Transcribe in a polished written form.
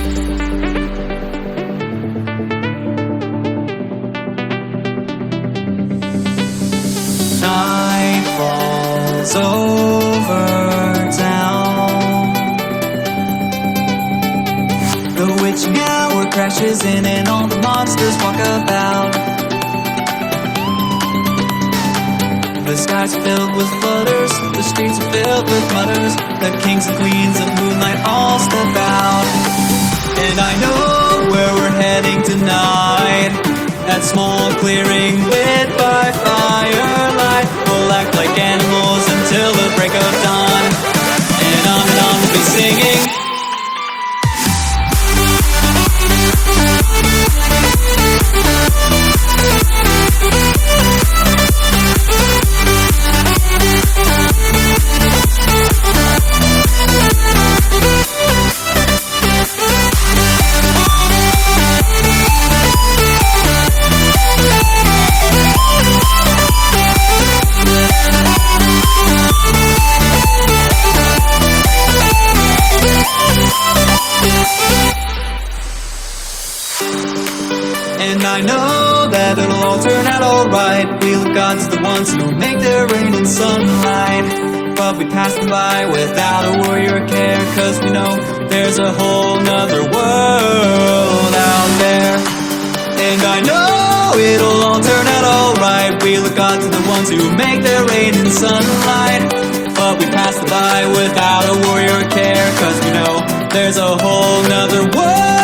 Night falls over town. The witching hour crashes in and all the monsters walk about. The skies are filled with flutters, the streets are filled with mutters. The kings and queens of moonlight all step out. And I know where we're heading tonight. That small clearing lit by firelight. We'll act like animals until the break of dawn. And on we'll be singing. And I know that it'll all turn out alright. We look God's the ones who make their rain in sunlight. But we pass them by without a worry or care, cause we know there's a whole nother world out there. And I know it'll all turn out alright. We look God's the ones who make their rain in sunlight. But we pass them by without a worry or care, cause we know there's a whole nother world